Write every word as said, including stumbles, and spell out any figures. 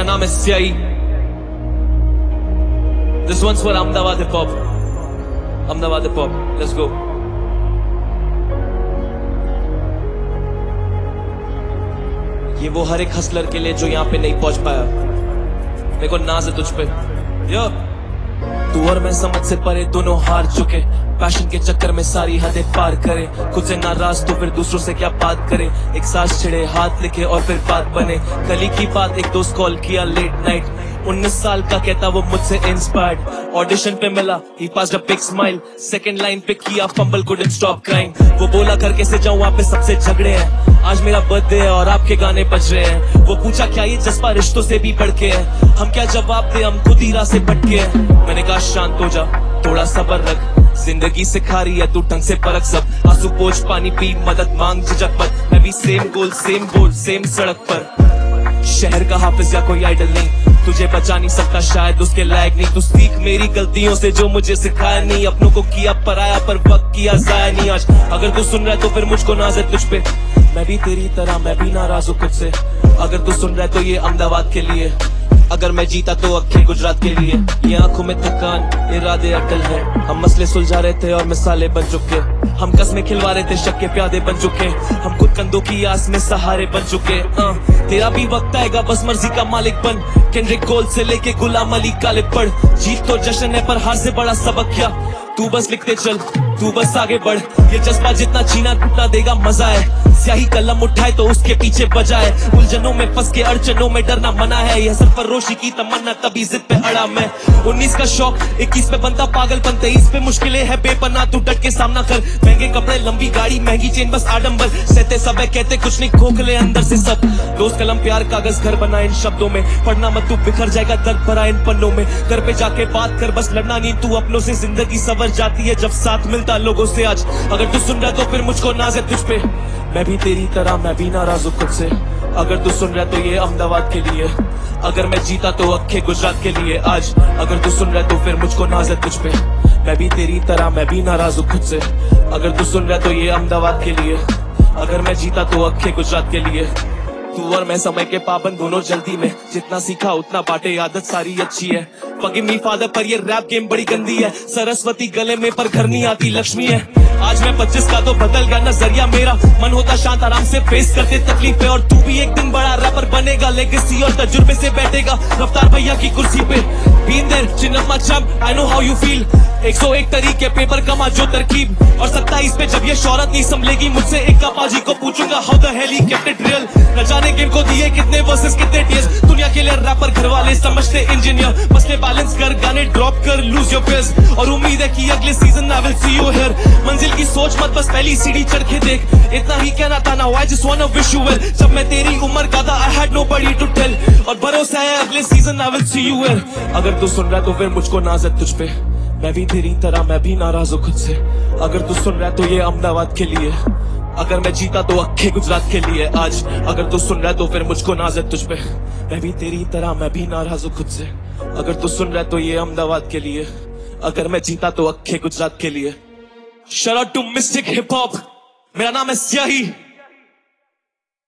मेरा नाम है स्याही। This one's for Ahmedabad hip hop. Ahmedabad hip hop. Let's go. ये वो हर एक हसलर के लिए जो यहाँ पे नहीं पहुंच पाया। मेरे को नाज है तुझ पे। यो तू और मैं समझ से परे दोनों हार चुके, पैशन के चक्कर में सारी हदें पार करे। खुद से नाराज तो फिर दूसरों से क्या बात करे। एक सांस छिड़े हाथ लिखे और फिर बात बने। कल की बात एक दोस्त कॉल किया लेट नाइट, उन्नीस साल का कहता वो मुझसे इंस्पायर्ड। ऑडिशन पे मिला ही passed a big smile, second line पे किया फंबल कुडंट स्टॉप क्राइंग। वो बोला घर कैसे जाऊं वहाँ पे सबसे झगड़े हैं, आज मेरा बर्थडे है और आपके गाने बज रहे हैं। वो पूछा क्या ये जज्बा रिश्तों से भी बढ़ के है, हम क्या जवाब दे हम खुद ही राह से भटके हैं। मैंने कहा शांत हो जा थोड़ा सब्र रख, जिंदगी सिखा रही है तू ढंग से परख सब। आंसू पोंछ पानी पी मदद मांग झिझक मत, मैं भी सेम गोल सेम बोल सेम सड़क पर। शहर का हाफिज या कोई आइडल नहीं, तुझे बचा नहीं सकता शायद उसके लायक नहीं। तू सीख मेरी गलतियों से जो मुझे सिखाया नहीं, अपनों को किया पराया पर वक्त किया जाया नहीं। आज अगर तू सुन रहा है तो फिर मुझको नाज है तुझ पे, मैं भी तेरी तरह मैं भी नाराज हूँ खुद से। अगर तू सुन रहा है तो ये अहमदाबाद के लिए, अगर मैं जीता तो अक्खे गुजरात के लिए। ये आंखों में थकान इरादे अटल है, हम मसले सुलझा रहे थे और मिसाले बन चुके। हम कस्में खिलवा रहे थे शक के प्यादे बन चुके, हम खुद कंधों की आस में सहारे बन चुके। आ, तेरा भी वक्त आएगा बस मर्जी का मालिक बन, केंड्रिक कोल से लेके गुलाम अली कालिब पढ़। जीत तो जश्न है पर हार से बड़ा सबक क्या, तू बस लिखते चल तू बस आगे बढ़। ये जज्बा जितना छीना टूटा देगा मजा है, स्याही कलम उठाए तो उसके पीछे बजाए। उलझनों में फंस के अड़चनों में डरना मना है, यह सरफरोशी की तमन्ना तभी जिद पे अड़ा मैं। उन्नीस का शौक इक्कीस पे बनता पागलपन, तेईस पे मुश्किलें है बेपना तू डट के सामना कर। महंगे कपड़े लंबी गाड़ी महंगी चेन बस आडंबर, सहते सब है कहते कुछ नहीं खोखले अंदर से सब। दोस्त कलम प्यार कागज घर बना इन शब्दों में, पढ़ना मत तू बिखर जाएगा दर्द भरा इन पन्नों में। घर पे जाके बात कर बस लड़ना नहीं तू अपनों से, जिंदगी सवर जाती है जब साथ मिलता लोगों से। आज अगर तू सुन रहा तो फिर मुझको नाज है तुझ पे, मैं भी तेरी तरह मैं भी नाराज हूँ खुद से। अगर तू सुन रहा तो ये अहमदाबाद के लिए, अगर मैं जीता तो अक्खे गुजरात के लिए। आज अगर तू सुन रहा तो फिर मुझको नाज है तुझ पे, मैं भी तेरी तरह मैं भी नाराज हूँ खुद से। अगर तू सुन रहा तो ये अहमदाबाद के लिए, अगर मैं जीता तो अक्खे गुजरात के लिए। तू और मैं समय के पाबंद दोनों जल्दी में, जितना सीखा उतना बांटे आदत सारी अच्छी है। फॉरगिव मी फादर पर ये रैप गेम बड़ी गंदी है, सरस्वती गले में पर घर नहीं आती लक्ष्मी है। आज मैं पच्चीस का तो बदल गया नजरिया मेरा, मन होता शांत आराम से फेस करते तकलीफें। और तू भी एक दिन बड़ा रैपर बनेगा, लेगेसी और तजुर्बे से बैठेगा रफ्तार भैया की कुर्सी पे। Been there chin up my champ I know how you feel, एक सौ एक तरीके पेपर कमा जो तरकीब। और सत्ताईस पे जब ये शौहरत नहीं संभलेगी मुझसे, एक कापाजी को पूछूंगा how the hell he kept it real. न जाने गेम को दिए कितने वर्सेस कितने टीयर्स, दुनिया के लिए रैपर घर वाले समझते इंजीनियर। मसले बैलेंस कर गाने ड्रॉप कर लूज योर फेस, और उम्मीद है कि अगले season I will see you here. मंजिल की सोच मत बस पहली सीढ़ी चढ़ के देख, इतना ही कहना था ना I just wanna wish you well. जब मैं तेरी उम्र का था I had nobody to tell, और भरोसा है अगले season I will see you here. अगर तू सुन रहा तो फिर मुझको नाज है तुझ पे, मैं भी तेरी तरह मैं भी नाराज हूँ खुद से। अगर तू सुन रहा है तो ये अहमदाबाद के लिए, अगर मैं जीता तो अक्खे गुजरात के लिए। आज अगर तू सुन रहा है तो फिर मुझको नाज है तुझ पे, मैं भी तेरी तरह मैं भी नाराज हूँ खुद से। अगर तू सुन रहा है तो ये अहमदाबाद के लिए, अगर मैं जीता तो अक्खे गुजरात के लिए। Shout out to Mystic Hip Hop, मेरा नाम है स्याही।